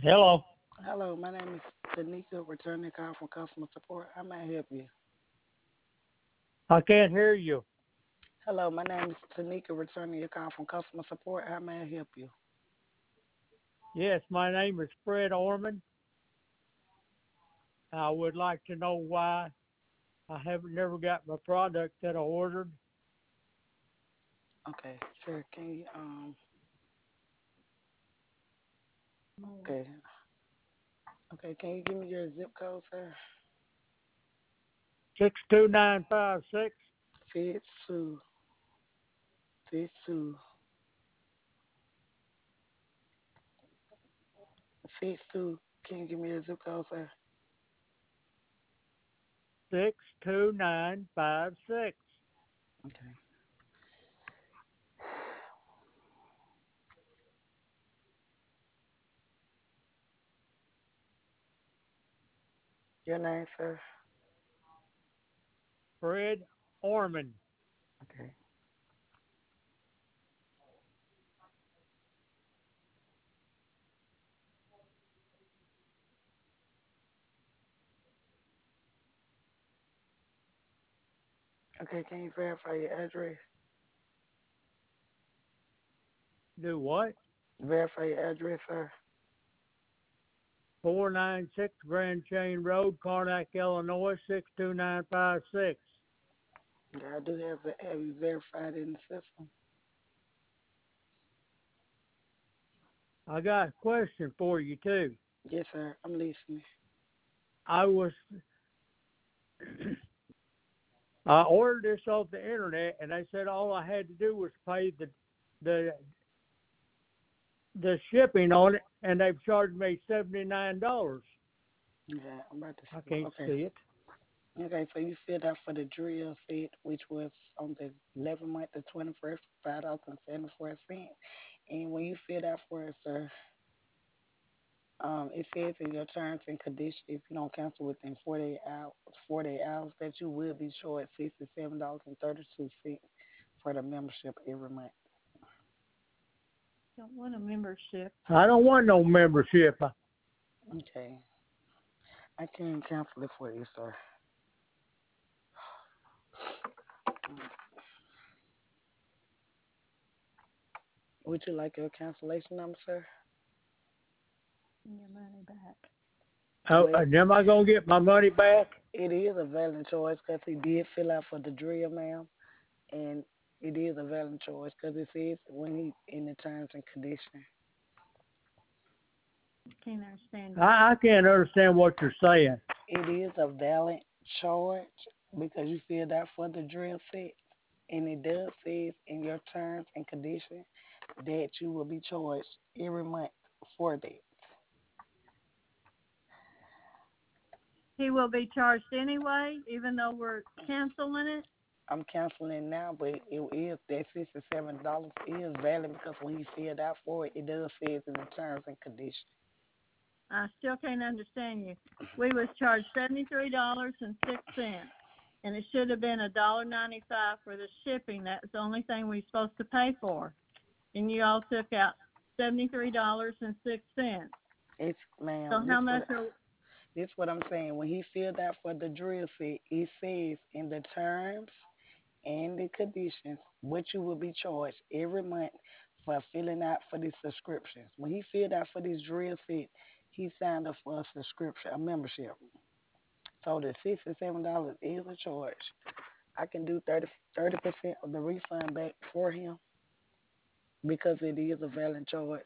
Hello. Hello, my name is Tanika, returning call from customer support. How may I help you? I can't hear you. Hello, my name is Tanika, returning your call from customer support. How may I help you? Yes, my name is Fred Orman. I would like to know why I haven't never got my product that I ordered. Okay, sure. Okay, okay. Can you give me your zip code, sir? 62956. Fitsu, Fitsu, Fitsu. Can you give me your zip code, sir? 62956. Okay. Your name, sir? Fred Orman. Okay. Okay. Can you verify your address? Do what? Verify your address, sir. 496 Grand Chain Road, Karnak, Illinois, 62956. Okay, I do have you verified in the system. I got a question for you, too. Yes, sir. I'm listening. I was I ordered this off the internet, and they said all I had to do was pay the the shipping on it, and they've charged me $79. Yeah, I'm about to. I can't Okay. see it. Okay, so you filled out for the drill set, which was on the 11th month, the 21st, $5.74. And when you filled out for it, sir, it says in your terms and conditions, if you don't cancel within 48 hours, that you will be short $67.32 for the membership every month. Don't want a membership. I don't want no membership. Okay, I can cancel it for you, sir. Would you like your cancellation number, sir? Your money back. Well, Am I gonna get my money back? it is a valid choice because he did fill out for the drill, ma'am, and it is a valid choice because it says when he in the terms and conditions. Can't understand you. I can't understand what you're saying. It is a valid charge because you filled out for the drill set, and it does says in your terms and conditions that you will be charged every month for that. He will be charged anyway, even though we're canceling it. I'm canceling now, but it is that $67 is valid because when he filled out for it, it does says in the terms and conditions. I still can't understand you. We was charged $73.06, and it should have been $1.95 for the shipping. That's the only thing we're supposed to pay for, and you all took out $73.06. It's ma'am, So how much are this what I'm saying. When he filled out for the drill set, it says in the terms and the conditions what you will be charged every month for filling out for these subscriptions. When he filled out for this drill set, he signed up for a subscription, a membership. So the $67 is a charge. I can do 30% of the refund back for him because it is a valid charge.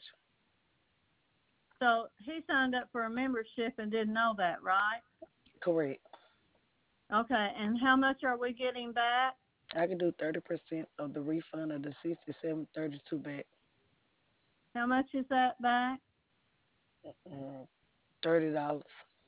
so he signed up for a membership and didn't know that, right? Correct. Okay, and how much are we getting back? I can do 30% of the refund of the 67.32 back. How much is that back? Mm, $30.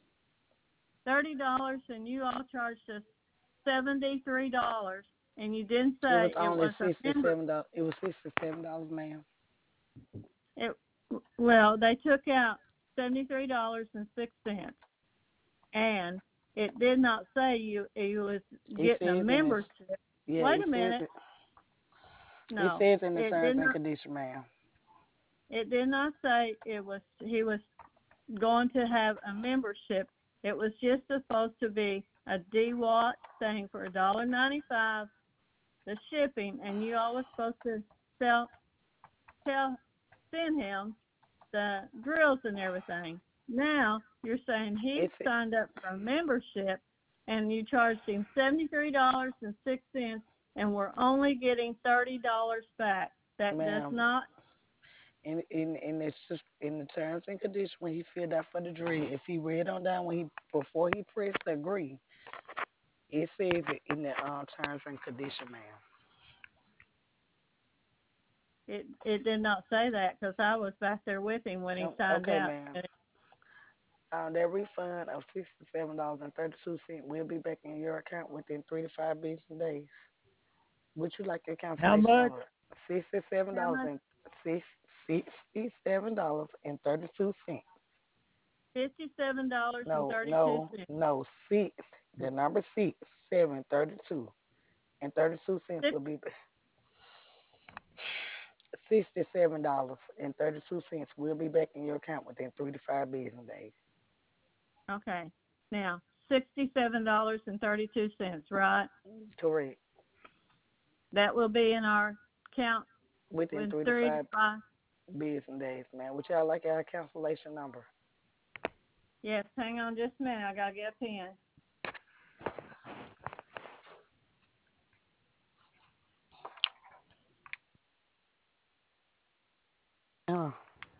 $30, and you all charged us $73, and you didn't It was say it only was a member. $67. It was $67, ma'am. It, well, they took out $73.06, and it did not say you was It getting a says in this. membership. Yeah, Wait a minute. It No, says in the it terms did and not. conditions, ma'am. It did not say it was. He was going to have a membership. It was just supposed to be a DWAT thing for $1.95, the shipping, and you all were supposed to sell, tell, send him the drills and everything. Now you're saying he If it, signed up for a membership, and you charged him $73.06, and we're only getting $30 back. That does ma'am, not. in it's just in the terms and conditions when he filled out for the drill, if he read on down when he before he pressed agree, it says it in the terms and condition, ma'am. It did not say that because I was back there with him when he signed Okay, out. ma'am. That refund of $67.32 will be back in your account within 3 to 5 business days. Would you like your How cancellation much? number? Sixty-seven How dollars much? and $67.32. No, no, $57.32. no. Six. The number 6732 and 32 cents will be $67.32 will be back in your account within 3 to 5 business days. Okay. Now, $67.32, right? Correct. That will be in our account Within with three to 3 to five 5. business days, man. Would y'all like our cancellation number? Yes, hang on just a minute. I got to get a pen. Uh,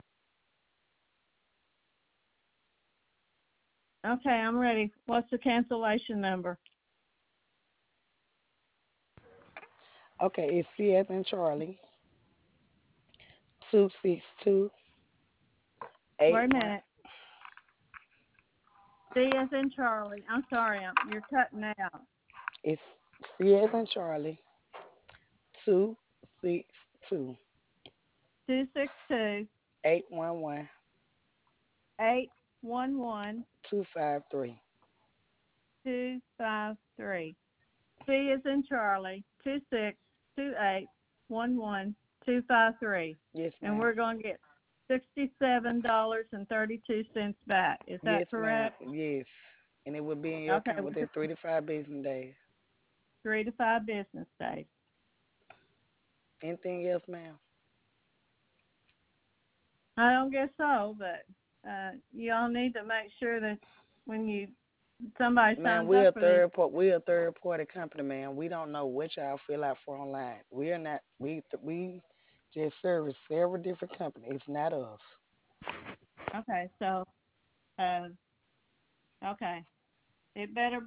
Okay, I'm ready. What's the cancellation number? okay, it's C as in Charlie, 262 Wait a 81. minute. C as in Charlie. I'm sorry, you're cutting out. It's C as in Charlie, 262 262 811 811 253. 253. C is in Charlie, 262811 253. Yes, And ma'am. we're going to get $67.32 back. Is Yes, that ma'am. correct? Yes. And it will be in your Okay, account within 3 to 5 business days. 3 to 5 business days. Anything else, ma'am? I don't guess so, but you all need to make sure that when somebody Man, signs up for these. we're a third party company, man. We don't know what y'all fill out for online. We are not we just service several different companies. It's not us. Okay, so uh, okay, it better